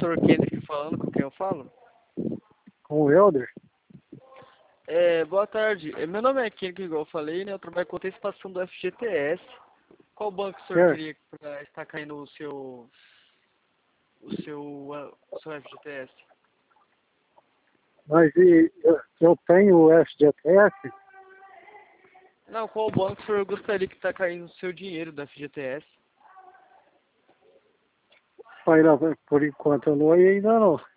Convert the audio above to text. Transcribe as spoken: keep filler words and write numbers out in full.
doutor Kendrick falando, com quem eu falo? Com o Helder? É, boa tarde. É, meu nome é Kendrick, igual eu falei, né? Eu trabalho com antecipação do F G T S. Qual banco o senhor Certo. queria para estar caindo o seu, o seu, ah, o seu F G T S? Mas e, eu, eu tenho o F G T S? Não, qual banco o senhor gostaria que está caindo o seu dinheiro do F G T S? Mas não, por enquanto eu não olhei ainda não.